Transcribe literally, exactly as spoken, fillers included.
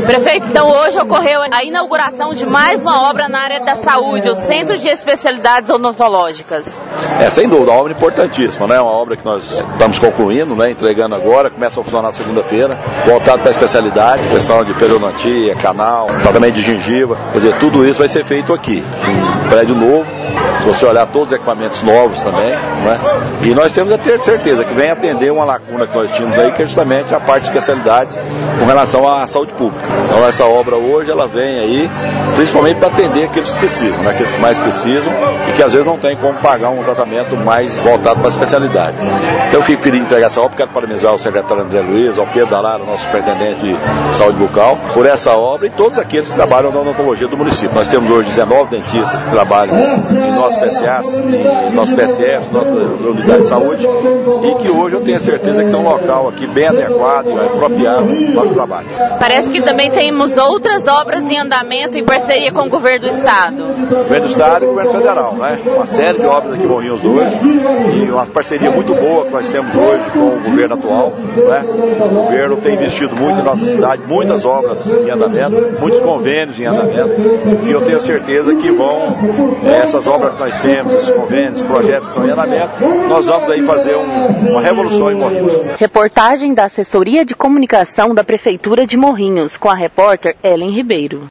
Prefeito, então hoje ocorreu a inauguração de mais uma obra na área da saúde, o Centro de Especialidades Odontológicas. É, sem dúvida, uma obra importantíssima, né? Uma obra que nós estamos concluindo, né? Entregando agora, começa a funcionar segunda-feira, voltado para a especialidade, questão de periodontia, canal, tratamento de gengiva, quer dizer, tudo isso vai ser feito aqui, um prédio novo. Se você olhar todos os equipamentos novos também, né? E nós temos a ter certeza que vem atender uma lacuna que nós tínhamos aí, que é justamente a parte de especialidades com relação à saúde pública. Então essa obra hoje, ela vem aí, principalmente para atender aqueles que precisam, né? Aqueles que mais precisam e que às vezes não tem como pagar um tratamento mais voltado para as especialidades. Então eu fico feliz de entregar essa obra, quero parabenizar o secretário André Luiz, ao Pedro Dalara, nosso superintendente de saúde bucal, por essa obra e todos aqueles que trabalham na odontologia do município. Nós temos hoje dezenove dentistas que trabalham em nossos P S As, em nossos P S Fs, nossas unidades de saúde, e que hoje eu tenho certeza que tem um local aqui bem adequado e apropriado para o trabalho. Parece que também temos outras obras em andamento em parceria com o governo do Estado. Governo do Estado e governo federal, né? Uma série de obras aqui em Morrinhos hoje, e uma parceria muito boa que nós temos hoje com o governo atual, né? O governo tem investido muito em nossa cidade, muitas obras em andamento, muitos convênios em andamento, e eu tenho certeza que vão, essas obras que nós temos, esses convênios, projetos que estão em andamento, nós vamos aí fazer um, uma revolução em Morrinhos. Reportagem da Assessoria de Comunicação da Prefeitura de Morrinhos, com a repórter Ellen Ribeiro.